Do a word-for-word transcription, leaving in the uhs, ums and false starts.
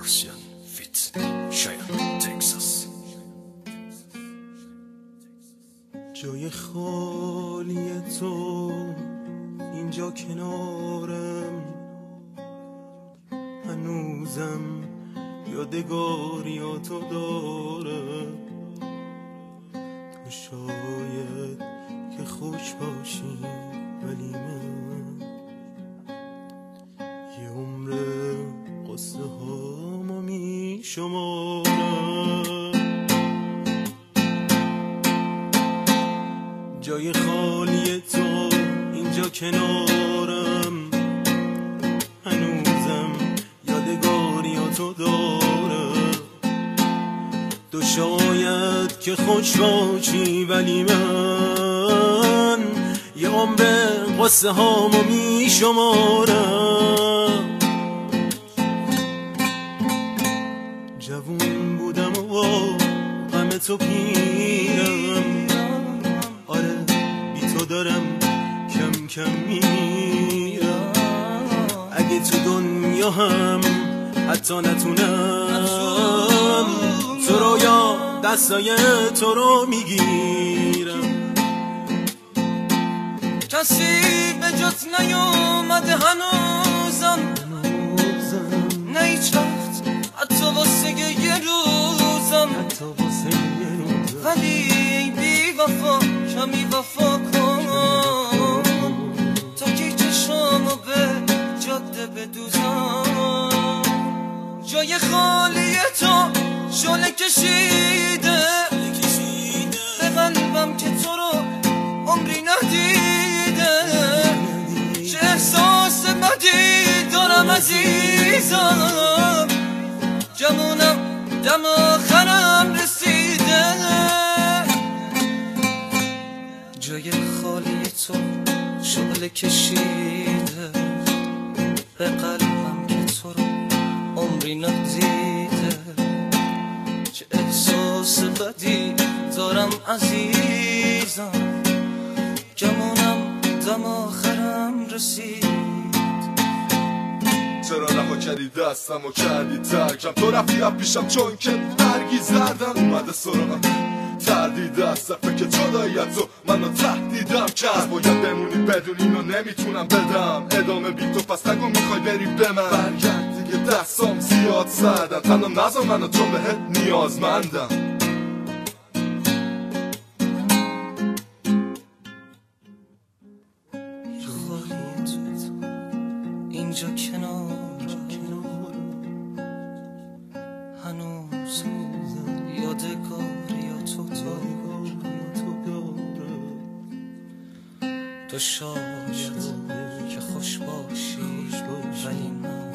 Ocean Fit Cheyenne تگزاس. جای خالی تو اینجا کنارم، هنوزم یادگاریاتو دارم. تو شاید که خوش باشی ولی من یه عمر قصه هامو می شمارم. جای خالی تو اینجا کنارم، هنوزم یادگاریاتو دارم. تو شاید که خوش باشی ولی من یه عمر قصه هامو می شمارم. جوون بودم و با غم تو پیرم، آره بی تو دارم کم کم میرم. اگه تو دنیا هم حتی نتونم تو رو یا دستای تو رو میگیرم. کسی به جات نیومده هنوزم، نه هیچ وقت حتی واسه یه روزم. ولی بی وفا کمی وفا کن تا که چشمو به جاده بدوزم. جای خالی تو شعله کشیده به قلبم که تو رو عمری ندیده. چه احساس بدی دارم عزیزم، جمونم دم آخرم رسیده. جای خالی تو شعله کشیده به قلبم که تو رو عمری ندیده. چه احساس بدی دارم عزیزم، جمونم دم آخرم رسید. چرا رها کردی دستم و کردی ترکم؟ تو رفتی از پیشم چون که برگی زردم اومده سراغم تردید از صفحه که جداییت تو منو تهدیدم کرد. باید بمونی بدون اینو نمیتونم بدم ادامه بی تو، پس نگو میخوای بری به من. برگرد دیگه دستام زیاد سردن، تنها نذار منو چون بهت نیازمندم. اینجا کنار هنوز یادگاریاتو دارم. تو شاید که خوش باشی ولی من